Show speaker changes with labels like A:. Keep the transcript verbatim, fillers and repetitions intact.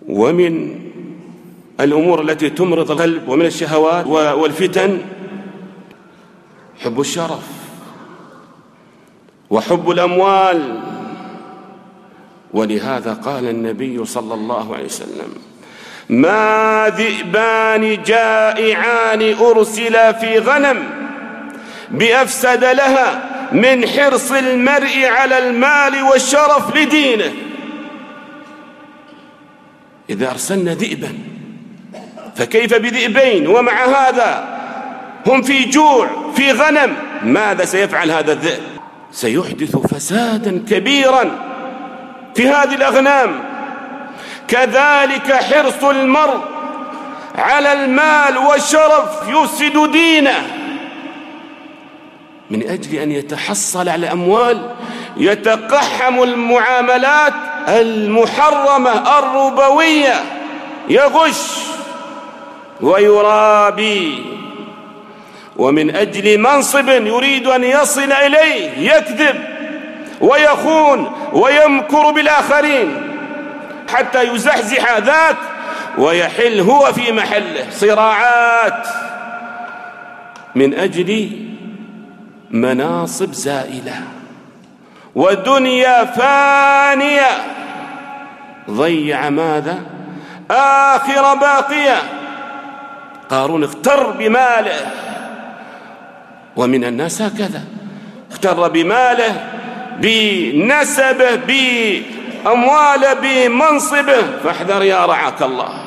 A: ومن الأمور التي تمرض القلب ومن الشهوات والفتن حب الشرف وحب الأموال. ولهذا قال النبي صلى الله عليه وسلم: ما ذئبان جائعان أرسلا في غنم بأفسد لها من حرص المرء على المال والشرف لدينه. إذا أرسلنا ذئبا فكيف بذئبين ومع هذا هم في جوع في غنم؟ ماذا سيفعل هذا الذئب؟ سيحدث فسادا كبيرا في هذه الأغنام. كذلك حرص المرء على المال والشرف يفسد دينه. من أجل أن يتحصل على أموال يتقحم المعاملات المحرمة الربوية، يغش ويرابي، ومن أجل منصب يريد أن يصل إليه يكذب ويخون ويمكر بالآخرين حتى يزحزح ذاك ويحل هو في محله. صراعات من أجل مناصب زائلة ودنيا فانية. ضيع ماذا؟ آخر باقية. قارون اغتر بماله، ومن الناس هكذا، اغتر بماله بنسبه بأمواله بمنصبه. فاحذر يا رعاك الله.